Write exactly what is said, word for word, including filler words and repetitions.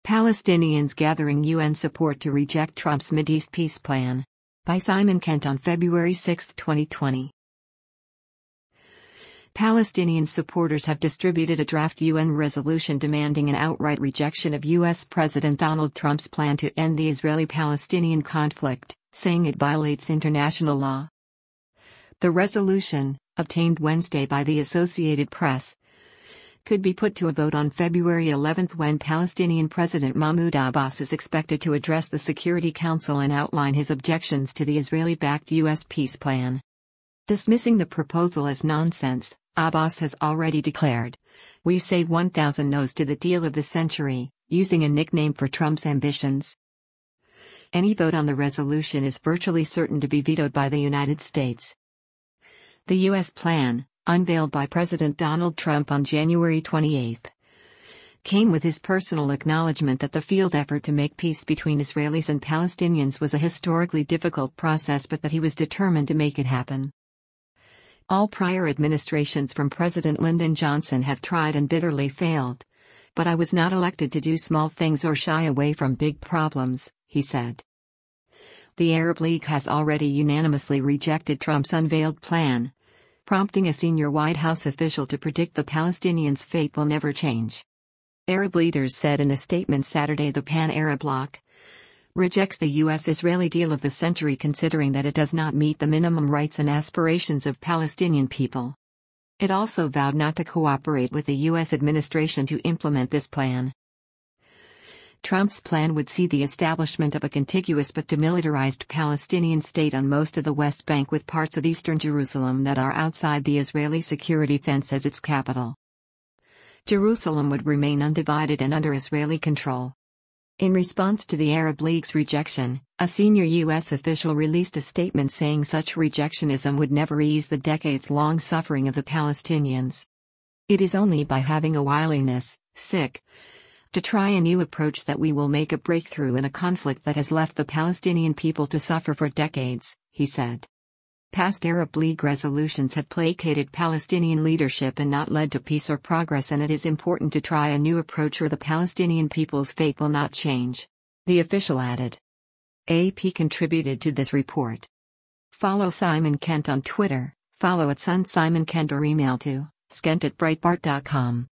Palestinians gathering U N support to reject Trump's Mideast peace plan. By Simon Kent on February sixth, twenty twenty. Palestinian supporters have distributed a draft U N resolution demanding an outright rejection of U S President Donald Trump's plan to end the Israeli-Palestinian conflict, saying it violates international law. The resolution, obtained Wednesday by the Associated Press, could be put to a vote on February eleventh when Palestinian President Mahmoud Abbas is expected to address the Security Council and outline his objections to the Israeli-backed U S peace plan. Dismissing the proposal as nonsense, Abbas has already declared, "We say one thousand no's to the deal of the century," using a nickname for Trump's ambitions. Any vote on the resolution is virtually certain to be vetoed by the United States. The U S plan, unveiled by President Donald Trump on January twenty-eighth, came with his personal acknowledgement that the failed effort to make peace between Israelis and Palestinians was a historically difficult process, but that he was determined to make it happen. All prior administrations from President Lyndon Johnson have tried and bitterly failed. But I was not elected to do small things or shy away from big problems, he said. The Arab League has already unanimously rejected Trump's unveiled plan, prompting a senior White House official to predict the Palestinians' fate will never change. Arab leaders said in a statement Saturday the Pan-Arab bloc rejects the U S-Israeli deal of the century, considering that it does not meet the minimum rights and aspirations of Palestinian people. It also vowed not to cooperate with the U S administration to implement this plan. Trump's plan would see the establishment of a contiguous but demilitarized Palestinian state on most of the West Bank, with parts of eastern Jerusalem that are outside the Israeli security fence as its capital. Jerusalem would remain undivided and under Israeli control. In response to the Arab League's rejection, a senior U S official released a statement saying such rejectionism would never ease the decades-long suffering of the Palestinians. It is only by having a willingness, sick, to try a new approach that we will make a breakthrough in a conflict that has left the Palestinian people to suffer for decades, he said. Past Arab League resolutions have placated Palestinian leadership and not led to peace or progress, and it is important to try a new approach or the Palestinian people's fate will not change, the official added. A P contributed to this report. Follow Simon Kent on Twitter, follow at Sun Simon Kent, or email to skent at breitbart dot com.